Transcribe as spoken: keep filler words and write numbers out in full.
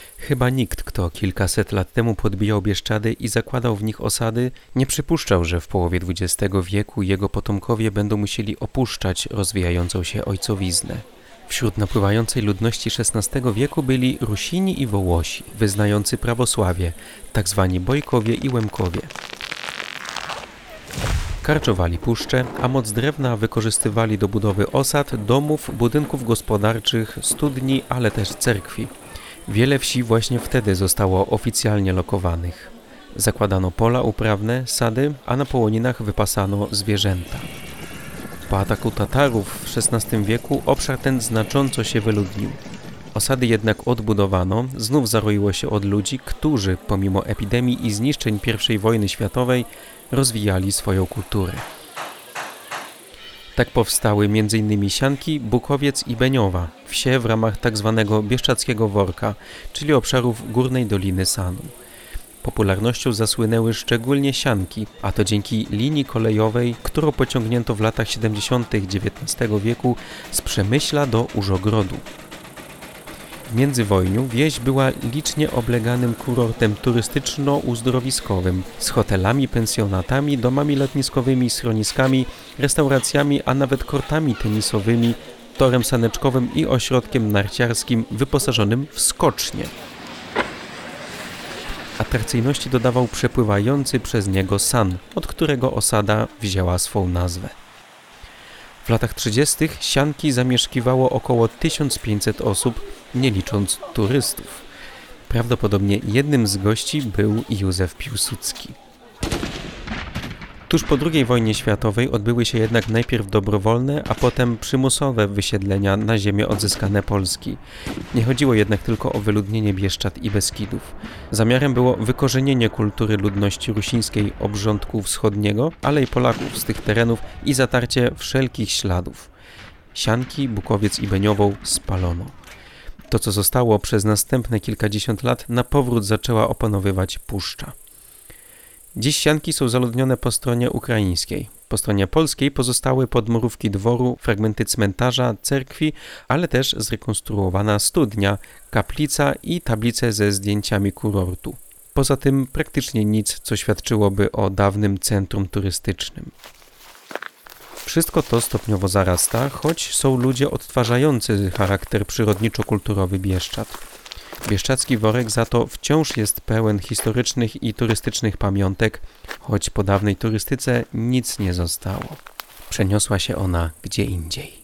Chyba nikt, kto kilkaset lat temu podbijał Bieszczady i zakładał w nich osady, nie przypuszczał, że w połowie dwudziestego wieku jego potomkowie będą musieli opuszczać rozwijającą się ojcowiznę. Wśród napływającej ludności szesnastego wieku byli Rusini i Wołosi, wyznający prawosławie, tak zwani Bojkowie i Łemkowie. Karczowali puszcze, a moc drewna wykorzystywali do budowy osad, domów, budynków gospodarczych, studni, ale też cerkwi. Wiele wsi właśnie wtedy zostało oficjalnie lokowanych. Zakładano pola uprawne, sady, a na połoninach wypasano zwierzęta. Po ataku Tatarów w szesnastym wieku obszar ten znacząco się wyludnił. Osady jednak odbudowano, znów zaroiło się od ludzi, którzy pomimo epidemii i zniszczeń pierwszej wojny światowej rozwijali swoją kulturę. Tak powstały między innymi Sianki, Bukowiec i Beniowa, wsie w ramach tzw. Bieszczadzkiego Worka, czyli obszarów Górnej Doliny Sanu. Popularnością zasłynęły szczególnie Sianki, a to dzięki linii kolejowej, którą pociągnięto w latach siedemdziesiątych dziewiętnastego wieku z Przemyśla do Użogrodu. W międzywojniu wieś była licznie obleganym kurortem turystyczno-uzdrowiskowym z hotelami, pensjonatami, domami lotniskowymi, schroniskami, restauracjami, a nawet kortami tenisowymi, torem saneczkowym i ośrodkiem narciarskim wyposażonym w skocznie. Atrakcyjności dodawał przepływający przez niego San, od którego osada wzięła swą nazwę. W latach trzydziestych Sianki zamieszkiwało około tysiąc pięćset osób, nie licząc turystów. Prawdopodobnie jednym z gości był Józef Piłsudski. Tuż po drugiej wojnie światowej odbyły się jednak najpierw dobrowolne, a potem przymusowe wysiedlenia na ziemię odzyskane Polski. Nie chodziło jednak tylko o wyludnienie Bieszczad i Beskidów. Zamiarem było wykorzenienie kultury ludności rusińskiej obrządku wschodniego, ale i Polaków z tych terenów i zatarcie wszelkich śladów. Sianki, Bukowiec i Beniową spalono. To, co zostało przez następne kilkadziesiąt lat, na powrót zaczęła opanowywać puszcza. Dziś Sianki są zaludnione po stronie ukraińskiej. Po stronie polskiej pozostały podmurówki dworu, fragmenty cmentarza, cerkwi, ale też zrekonstruowana studnia, kaplica i tablice ze zdjęciami kurortu. Poza tym praktycznie nic, co świadczyłoby o dawnym centrum turystycznym. Wszystko to stopniowo zarasta, choć są ludzie odtwarzający charakter przyrodniczo-kulturowy Bieszczad. Bieszczadzki Worek za to wciąż jest pełen historycznych i turystycznych pamiątek, choć po dawnej turystyce nic nie zostało. Przeniosła się ona gdzie indziej.